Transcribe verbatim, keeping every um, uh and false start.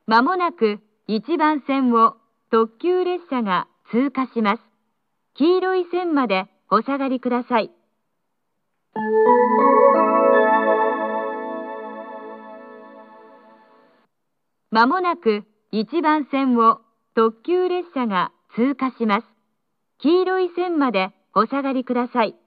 まもなくいちばん線を特急列車が通過します。黄色い線までお下がりください。まもなくいちばん線を特急列車が通過します。黄色い線までお下がりください。